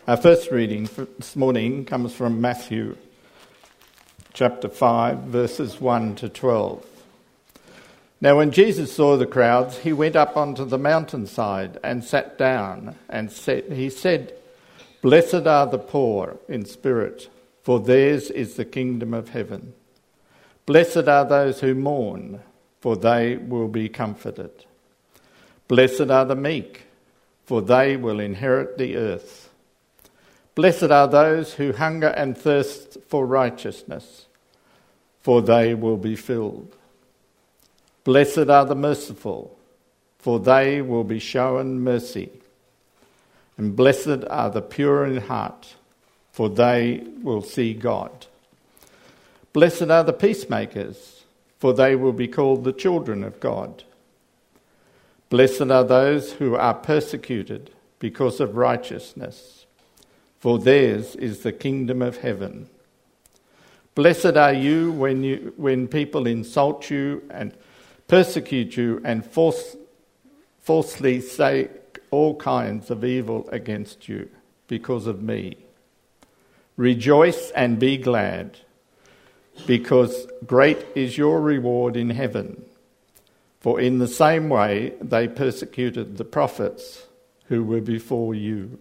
Our first reading for this morning comes from Matthew chapter 5, verses 1 to 12. Now when Jesus saw the crowds, he went up onto the mountainside and sat down, and he said, "Blessed are the poor in spirit, for theirs is the kingdom of heaven. Blessed are those who mourn, for they will be comforted. Blessed are the meek, for they will inherit the earth. Blessed are those who hunger and thirst for righteousness, for they will be filled. Blessed are the merciful, for they will be shown mercy. And blessed are the pure in heart, for they will see God. Blessed are the peacemakers, for they will be called the children of God. Blessed are those who are persecuted because of righteousness, for theirs is the kingdom of heaven. Blessed are you when people insult you and persecute you and falsely say all kinds of evil against you because of me. Rejoice and be glad, because great is your reward in heaven. For in the same way they persecuted the prophets who were before you."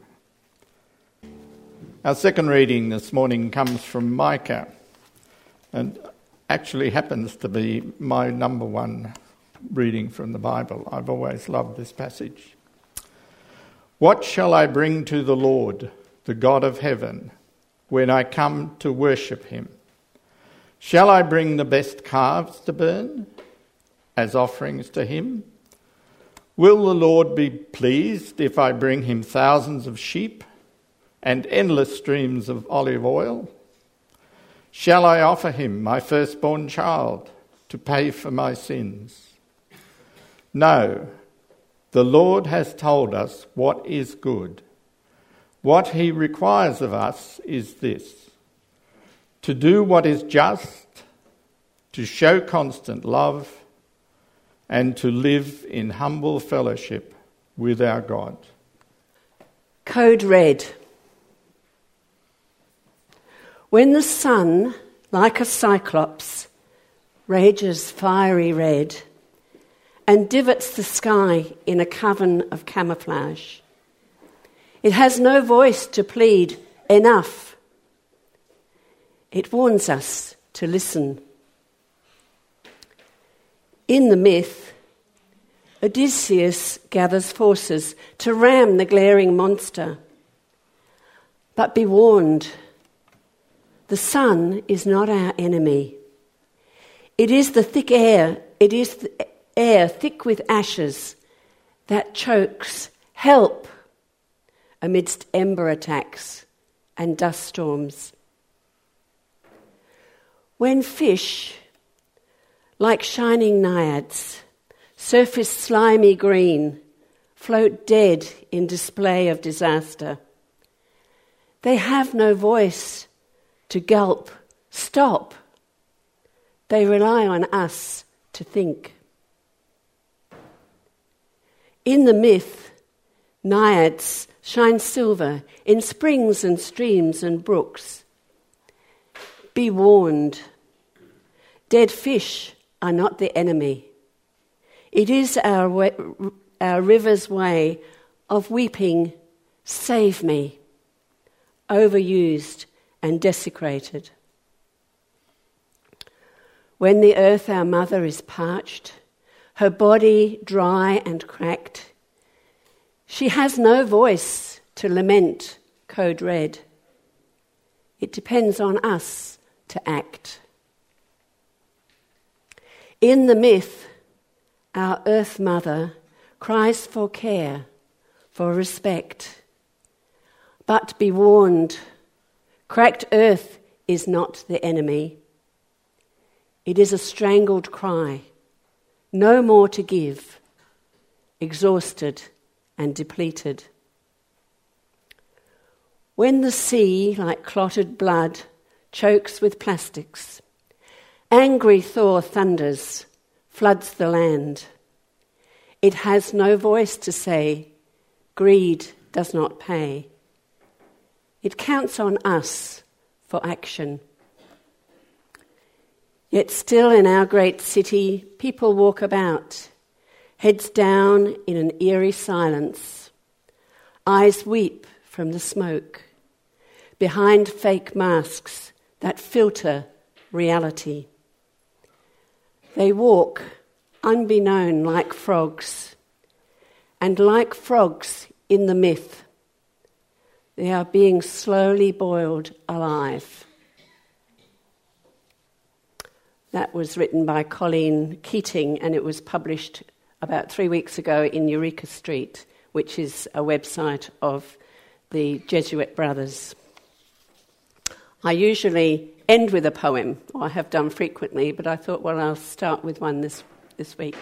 Our second reading this morning comes from Micah, and actually happens to be my number one reading from the Bible. I've always loved this passage. "What shall I bring to the Lord, the God of heaven, when I come to worship him? Shall I bring the best calves to burn as offerings to him? Will the Lord be pleased if I bring him thousands of sheep and endless streams of olive oil? Shall I offer him my firstborn child to pay for my sins? No, the Lord has told us what is good. What he requires of us is this: to do what is just, to show constant love, and to live in humble fellowship with our God." Code Red. When the sun, like a cyclops, rages fiery red and divots the sky in a coven of camouflage, it has no voice to plead enough. It warns us to listen. In the myth, Odysseus gathers forces to ram the glaring monster. But be warned, the sun is not our enemy. It is the air thick with ashes that chokes help amidst ember attacks and dust storms. When fish, like shining naiads, surface slimy green, float dead in display of disaster, they have no voice to gulp, stop. They rely on us to think. In the myth, naiads shine silver in springs and streams and brooks. Be warned, dead fish are not the enemy. It is our river's way of weeping, "Save me," overused and desecrated. When the earth, our mother, is parched, her body dry and cracked, she has no voice to lament Code Red. It depends on us to act. In the myth, our earth mother cries for care, for respect. But be warned, cracked earth is not the enemy. It is a strangled cry, no more to give, exhausted and depleted. When the sea, like clotted blood, chokes with plastics, angry Thor thunders, floods the land. It has no voice to say, greed does not pay. It counts on us for action. Yet still in our great city, people walk about, heads down in an eerie silence. Eyes weep from the smoke, behind fake masks that filter reality. They walk unbeknown like frogs, and like frogs in the myth, they are being slowly boiled alive. That was written by Colleen Keating, and it was published about 3 weeks ago in Eureka Street, which is a website of the Jesuit brothers. I usually end with a poem, or I have done frequently, but I thought, well, I'll start with one this week.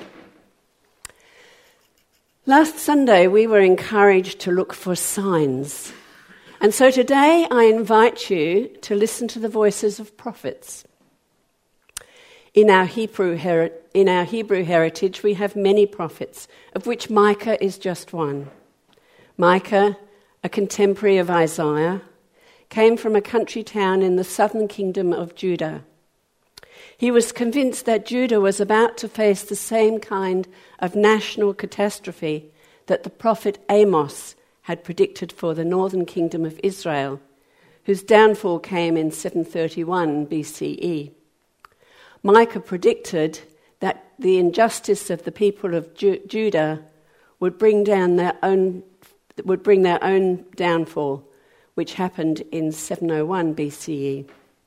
Last Sunday, we were encouraged to look for signs. And so today, I invite you to listen to the voices of prophets. In our Hebrew heritage, we have many prophets, of which Micah is just one. Micah, a contemporary of Isaiah, came from a country town in the southern kingdom of Judah. He was convinced that Judah was about to face the same kind of national catastrophe that the prophet Amos had predicted for the northern kingdom of Israel, whose downfall came in 731 BCE. Micah predicted that the injustice of the people of Judah would bring their own downfall, which happened in 701 BCE.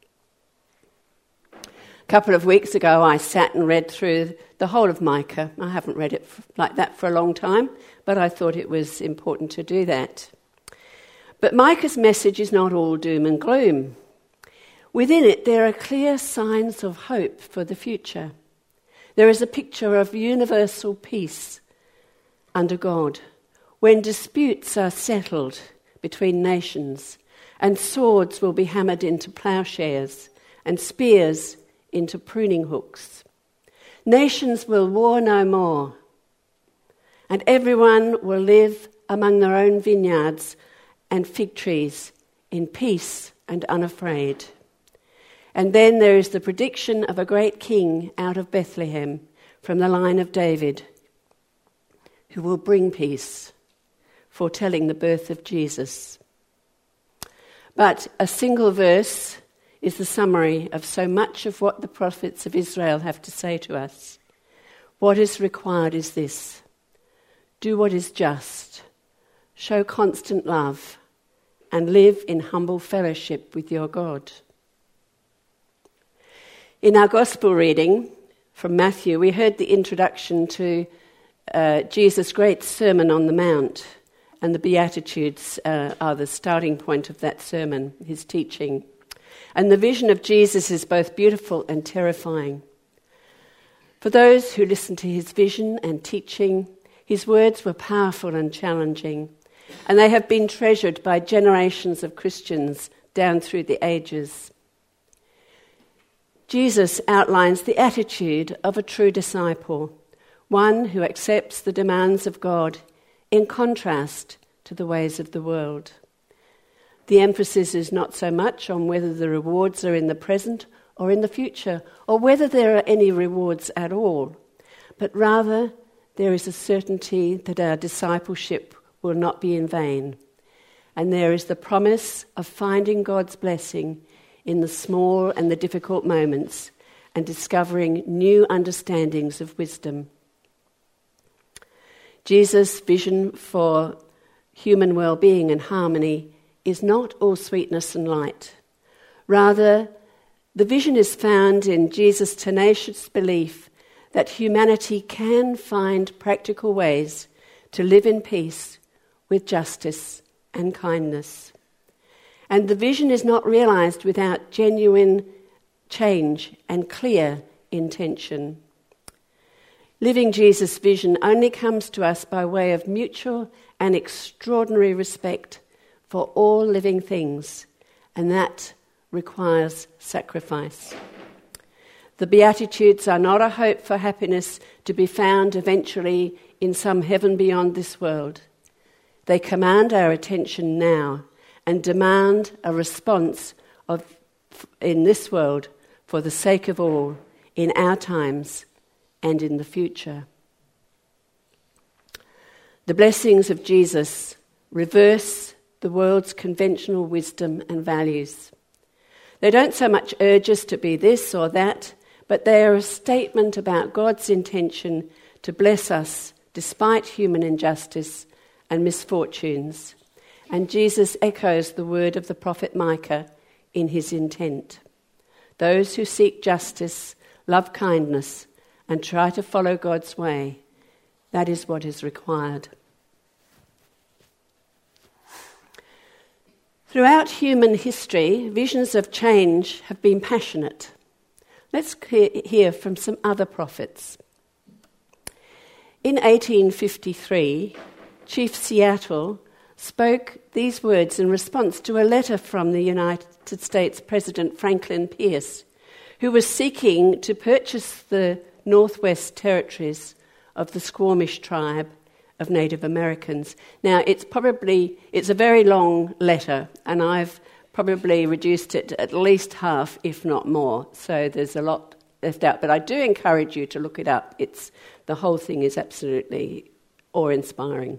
A couple of weeks ago, I sat and read through the whole of Micah. I haven't read it like that for a long time, but I thought it was important to do that. But Micah's message is not all doom and gloom. Within it, there are clear signs of hope for the future. There is a picture of universal peace under God, when disputes are settled between nations, and swords will be hammered into plowshares, and spears into pruning hooks. Nations will war no more, and everyone will live among their own vineyards and fig trees in peace and unafraid. And then there is the prediction of a great king out of Bethlehem from the line of David, who will bring peace, foretelling the birth of Jesus. But a single verse is the summary of so much of what the prophets of Israel have to say to us. What is required is this: do what is just, show constant love, and live in humble fellowship with your God. In our gospel reading from Matthew, we heard the introduction to Jesus' great Sermon on the Mount, and the Beatitudes are the starting point of that sermon, his teaching. And the vision of Jesus is both beautiful and terrifying. For those who listened to his vision and teaching, his words were powerful and challenging, and they have been treasured by generations of Christians down through the ages. Jesus outlines the attitude of a true disciple, one who accepts the demands of God in contrast to the ways of the world. The emphasis is not so much on whether the rewards are in the present or in the future, or whether there are any rewards at all, but rather there is a certainty that our discipleship will not be in vain, and there is the promise of finding God's blessing in the small and the difficult moments and discovering new understandings of wisdom. Jesus' vision for human well-being and harmony is not all sweetness and light. Rather, the vision is found in Jesus' tenacious belief that humanity can find practical ways to live in peace with justice and kindness. And the vision is not realised without genuine change and clear intention. Living Jesus' vision only comes to us by way of mutual and extraordinary respect for all living things, and that requires sacrifice. The Beatitudes are not a hope for happiness to be found eventually in some heaven beyond this world. They command our attention now and demand a response in this world for the sake of all, in our times and in the future. The blessings of Jesus reverse the world's conventional wisdom and values. They don't so much urge us to be this or that, but they are a statement about God's intention to bless us despite human injustice and misfortunes. And Jesus echoes the word of the prophet Micah in his intent. Those who seek justice, love kindness, and try to follow God's way, that is what is required. Throughout human history, visions of change have been passionate. Let's hear from some other prophets. In 1853, Chief Seattle spoke these words in response to a letter from the United States President Franklin Pierce, who was seeking to purchase the Northwest Territories of the Squamish tribe of Native Americans. Now, it's a very long letter, and I've probably reduced it to at least half, if not more, so there's a lot left out. But I do encourage you to look it up. The whole thing is absolutely awe-inspiring.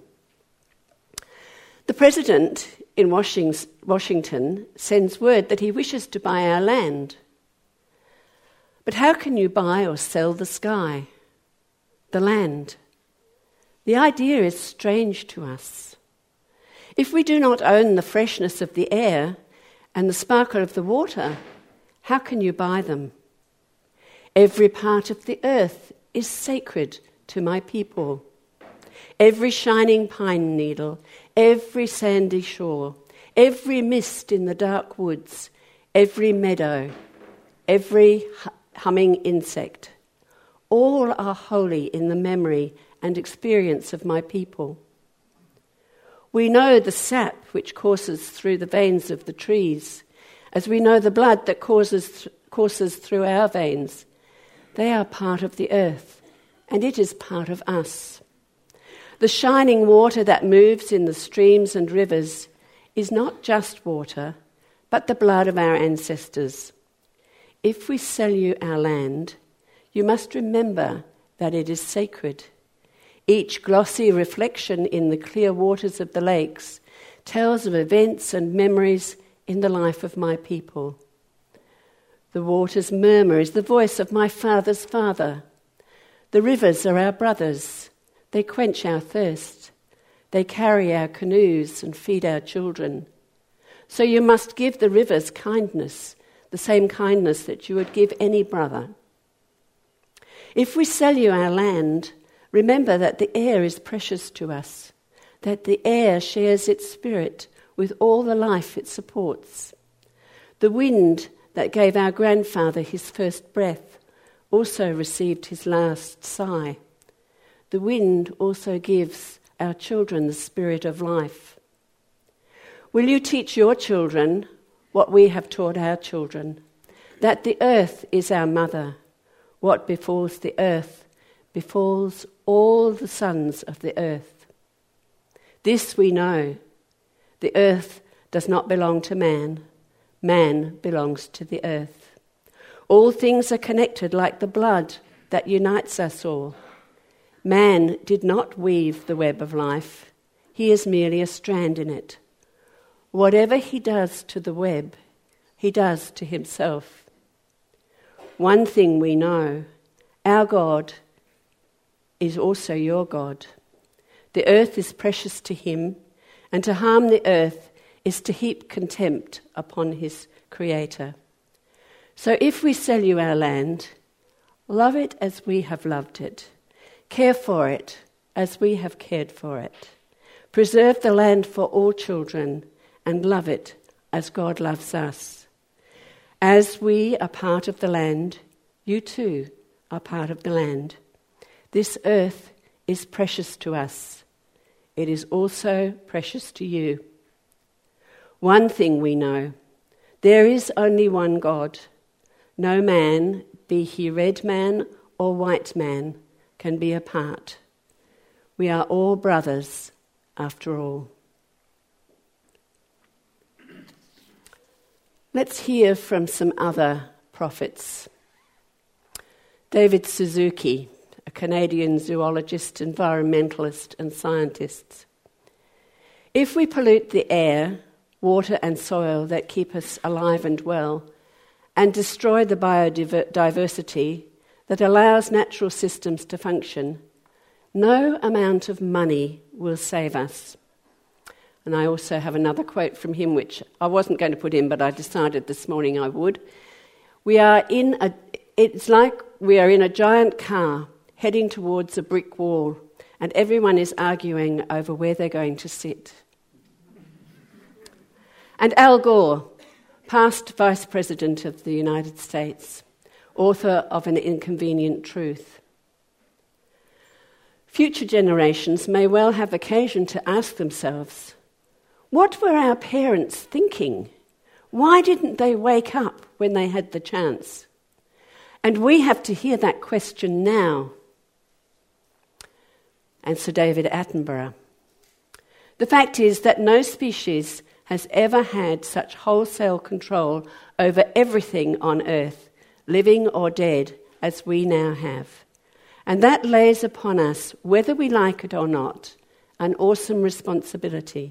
The President in Washington sends word that he wishes to buy our land. But how can you buy or sell the sky, the land? The idea is strange to us. If we do not own the freshness of the air and the sparkle of the water, how can you buy them? Every part of the earth is sacred to my people. Every shining pine needle, every sandy shore, every mist in the dark woods, every meadow, every humming insect, all are holy in the memory and experience of my people. We know the sap which courses through the veins of the trees, as we know the blood that courses through our veins. They are part of the earth, and it is part of us. The shining water that moves in the streams and rivers is not just water, but the blood of our ancestors. If we sell you our land, you must remember that it is sacred. Each glossy reflection in the clear waters of the lakes tells of events and memories in the life of my people. The water's murmur is the voice of my father's father. The rivers are our brothers. They quench our thirst. They carry our canoes and feed our children. So you must give the rivers kindness, the same kindness that you would give any brother. If we sell you our land, remember that the air is precious to us, that the air shares its spirit with all the life it supports. The wind that gave our grandfather his first breath also received his last sigh. The wind also gives our children the spirit of life. Will you teach your children what we have taught our children? That the earth is our mother. What befalls the earth befalls all the sons of the earth. This we know. The earth does not belong to man. Man belongs to the earth. All things are connected like the blood that unites us all. Man did not weave the web of life. He is merely a strand in it. Whatever he does to the web, he does to himself. One thing we know, our God is also your God. The earth is precious to him, and to harm the earth is to heap contempt upon his creator. So if we sell you our land, love it as we have loved it. Care for it as we have cared for it. Preserve the land for all children and love it as God loves us. As we are part of the land, you too are part of the land. This earth is precious to us. It is also precious to you. One thing we know, there is only one God. No man, be he red man or white man, can be apart. We are all brothers, after all. Let's hear from some other prophets. David Suzuki, a Canadian zoologist, environmentalist and scientist. If we pollute the air, water and soil that keep us alive and well, and destroy the biodiversity that allows natural systems to function, no amount of money will save us. And I also have another quote from him, which I wasn't going to put in, but I decided this morning I would. It's like we are in a giant car heading towards a brick wall, and everyone is arguing over where they're going to sit. And Al Gore, past Vice President of the United States, author of An Inconvenient Truth. Future generations may well have occasion to ask themselves, what were our parents thinking? Why didn't they wake up when they had the chance? And we have to hear that question now. And Sir David Attenborough. The fact is that no species has ever had such wholesale control over everything on Earth, living or dead, as we now have. And that lays upon us, whether we like it or not, an awesome responsibility.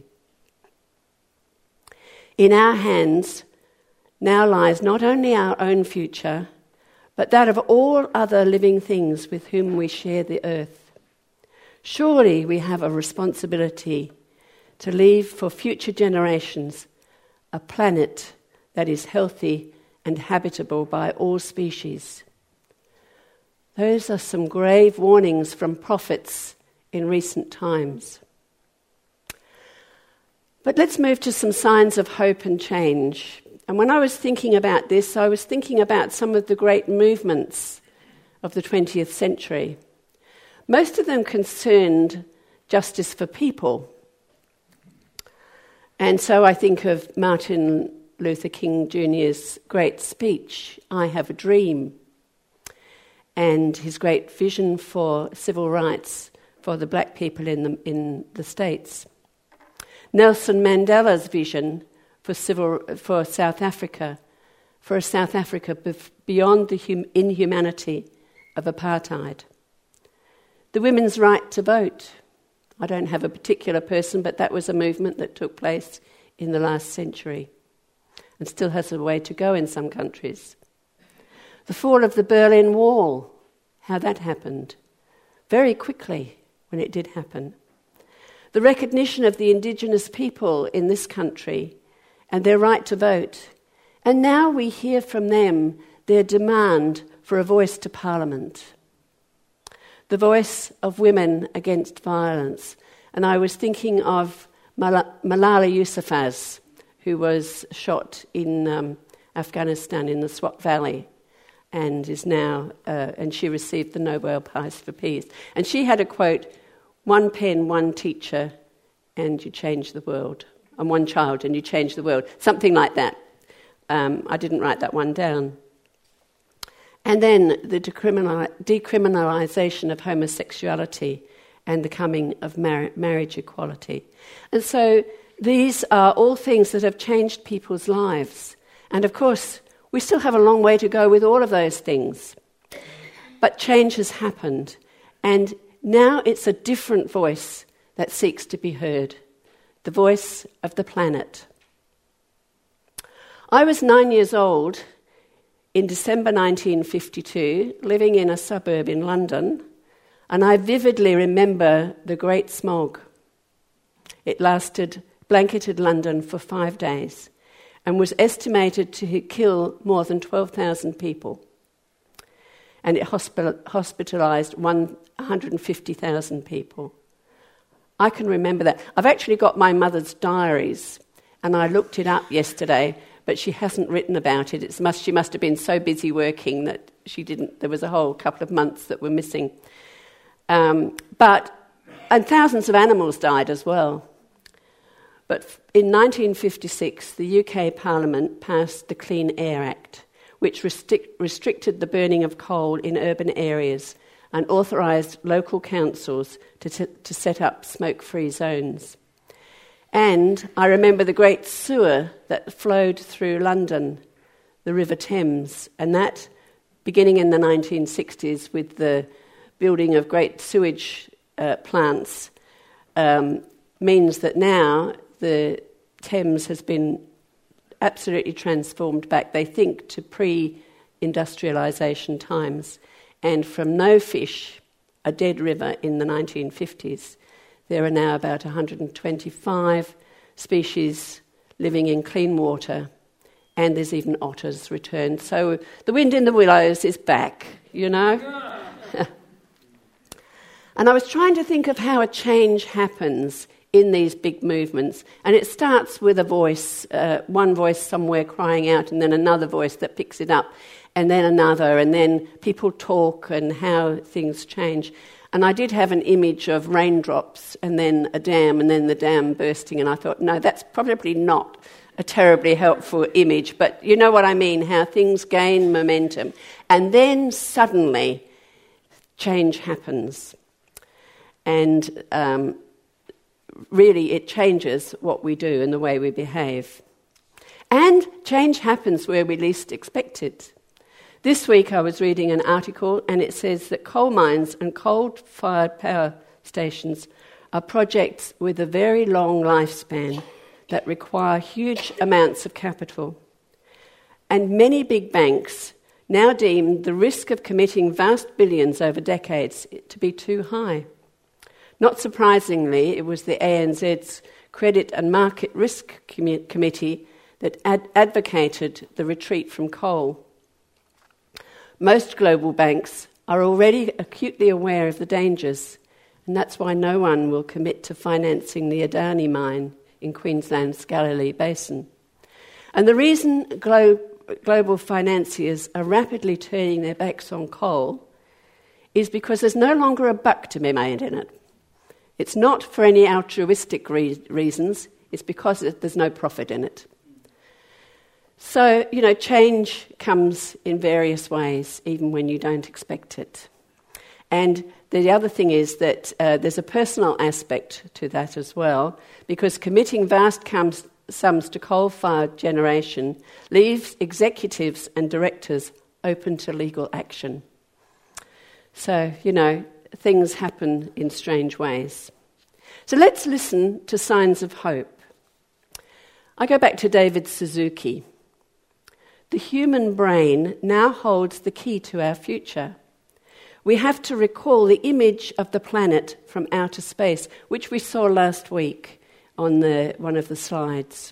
In our hands now lies not only our own future, but that of all other living things with whom we share the earth. Surely we have a responsibility to leave for future generations a planet that is healthy and habitable by all species. Those are some grave warnings from prophets in recent times. But let's move to some signs of hope and change. And when I was thinking about this, I was thinking about some of the great movements of the 20th century. Most of them concerned justice for people. And so I think of Martin Luther King Jr.'s great speech, I Have a Dream, and his great vision for civil rights for the black people in the States. Nelson Mandela's vision for South Africa, for a South Africa beyond the inhumanity of apartheid. The women's right to vote. I don't have a particular person, but that was a movement that took place in the last century and still has a way to go in some countries. The fall of the Berlin Wall, how that happened, very quickly when it did happen. The recognition of the indigenous people in this country and their right to vote. And now we hear from them their demand for a voice to Parliament. The voice of women against violence. And I was thinking of Malala Yousafzai, who was shot in Afghanistan in the Swat Valley and is now, and she received the Nobel Prize for Peace. And she had a quote, one pen, one teacher, and you change the world. And one child, and you change the world. Something like that. I didn't write that one down. And then the decriminalisation of homosexuality and the coming of marriage equality. And so these are all things that have changed people's lives. And of course, we still have a long way to go with all of those things. But change has happened. And now it's a different voice that seeks to be heard, the voice of the planet. I was 9 years old in December 1952, living in a suburb in London, and I vividly remember the Great Smog. It blanketed London for 5 days and was estimated to kill more than 12,000 people. And it hospitalised 150,000 people. I can remember that. I've actually got my mother's diaries, and I looked it up yesterday, but she hasn't written about it. She must have been so busy working that she didn't. There was a whole couple of months that were missing. And thousands of animals died as well. But in 1956, the UK Parliament passed the Clean Air Act, which restricted the burning of coal in urban areas and authorised local councils to set up smoke-free zones. And I remember the great sewer that flowed through London, the River Thames, and that, beginning in the 1960s with the building of great sewage plants, means that now the Thames has been absolutely transformed back, they think, to pre-industrialisation times. And from no fish, a dead river in the 1950s, there are now about 125 species living in clean water, and there's even otters returned. So the wind in the willows is back, you know. And I was trying to think of how a change happens in these big movements. And it starts with a voice, one voice somewhere crying out, and then another voice that picks it up, and then another, and then people talk and how things change. And I did have an image of raindrops and then a dam and then the dam bursting, and I thought, no, that's probably not a terribly helpful image, but you know what I mean, how things gain momentum. And then suddenly change happens. And really it changes what we do and the way we behave. And change happens where we least expect it. This week I was reading an article and it says that coal mines and coal-fired power stations are projects with a very long lifespan that require huge amounts of capital. And many big banks now deem the risk of committing vast billions over decades to be too high. Not surprisingly, it was the ANZ's Credit and Market Risk Committee that advocated the retreat from coal. Most global banks are already acutely aware of the dangers, and that's why no one will commit to financing the Adani mine in Queensland's Galilee Basin. And the reason global financiers are rapidly turning their backs on coal is because there's no longer a buck to be made in it. It's not for any altruistic reasons, it's because there's no profit in it. So, you know, change comes in various ways, even when you don't expect it. And the other thing is that there's a personal aspect to that as well, because committing vast sums to coal-fired generation leaves executives and directors open to legal action. So, you know, things happen in strange ways. So let's listen to signs of hope. I go back to David Suzuki. The human brain now holds the key to our future. We have to recall the image of the planet from outer space, which we saw last week on one of the slides.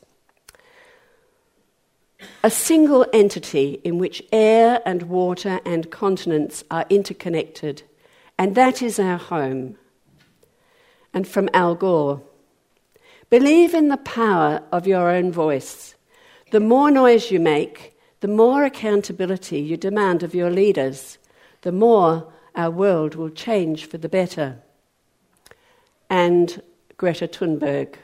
A single entity in which air and water and continents are interconnected, and that is our home. And from Al Gore, believe in the power of your own voice. The more noise you make, the more accountability you demand of your leaders, the more our world will change for the better. And Greta Thunberg.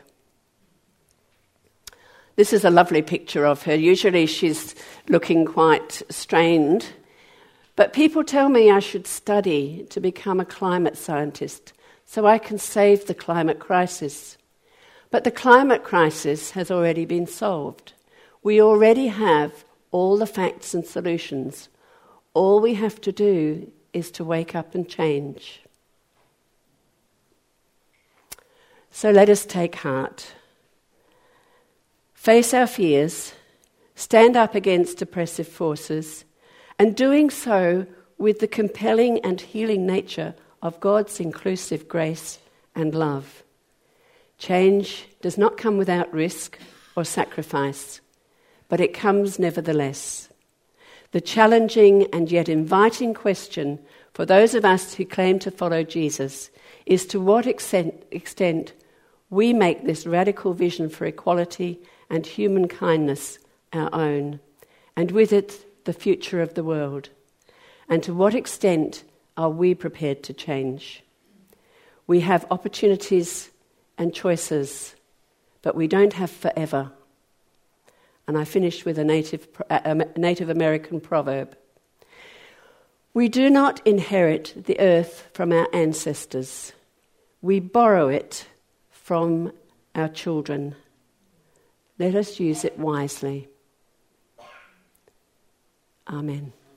This is a lovely picture of her. Usually she's looking quite strained, but people tell me I should study to become a climate scientist so I can save the climate crisis. But the climate crisis has already been solved. We already have all the facts and solutions. All we have to do is to wake up and change. So let us take heart. Face our fears, stand up against oppressive forces, and doing so with the compelling and healing nature of God's inclusive grace and love. Change does not come without risk or sacrifice, but it comes nevertheless. The challenging and yet inviting question for those of us who claim to follow Jesus is to what extent we make this radical vision for equality and human kindness our own, and with it the future of the world. And to what extent are we prepared to change? We have opportunities and choices, but we don't have forever. And I finish with a Native American proverb. We do not inherit the earth from our ancestors. We borrow it from our children. Let us use it wisely. Amen.